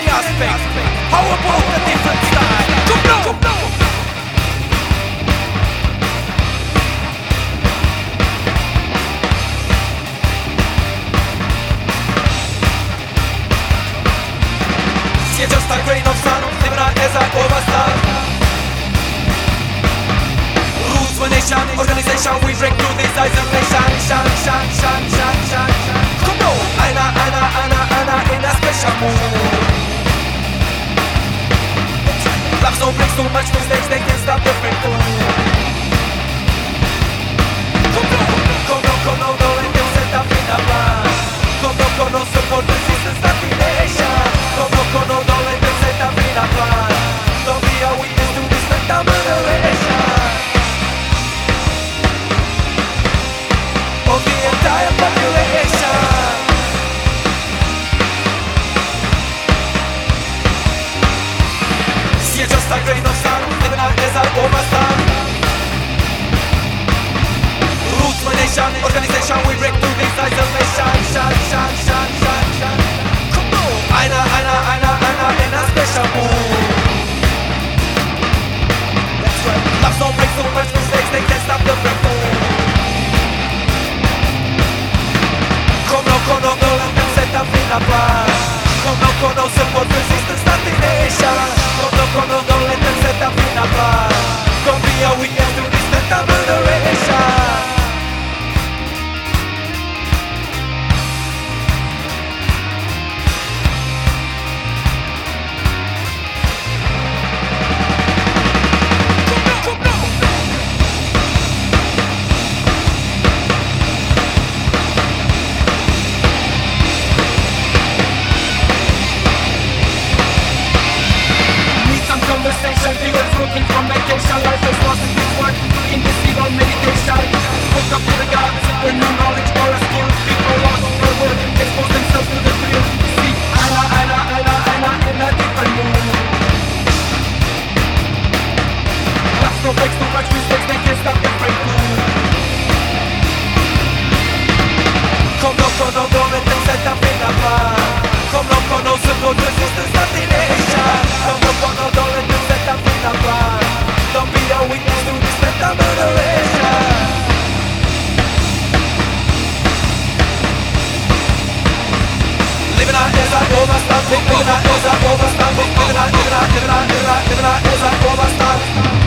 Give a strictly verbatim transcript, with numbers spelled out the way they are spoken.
any aspect. How about a different style? Come now, come now. See just a grain of sun, living out as I overstar. Rules for nation, organization, we break through this isolation. Shine, shine, shine, shine, shine, shine. Come on, Aina, Aina, Aina, Aina, in a special mood. Love so brings too much mistakes, they can't stop the breakthrough. Come on, come on, come on, don't let them set up in the plan. Come on, come on, support resistance, not the nation. Come on, come on, don't let them set up in the plan. Don't be a witness to this mental murderation of the entire population. See just a grain of sun, living out as I overstand. Roots for nation, organization, we break through this isolation. Shine, shine, shine, shine, shine. Come on, Aina, Aina, Aina, Aina, in a special mood. That's right. Love don't break so much mistakes, they can't stop the breakthrough. Kono, don't let them set up in a plan. Kono, kono, support resistance, not the nation. Kono, kono, don't let them set up in a plan. Don't be a witness to this mental murderation. Looking for meditation, life is lost in this work. In this evil meditation, woke up to the gods, the new knowledge or a skill. People lost their work, expose themselves to the thrill. See, Aina, Aina, Aina, Aina, in a different mood. Last no breaks, too much mistakes, they can't stop the breakthrough. Come on, come on, don't let them set up in a plan. Come on, come on, support resistance, not the nation. Come on, come on, don't let them set up in a plan. Don't be a witness to this mental murderation. Living out as I overstand, living out as I overstand, living out, living out, living out, living out, living out as I overstand.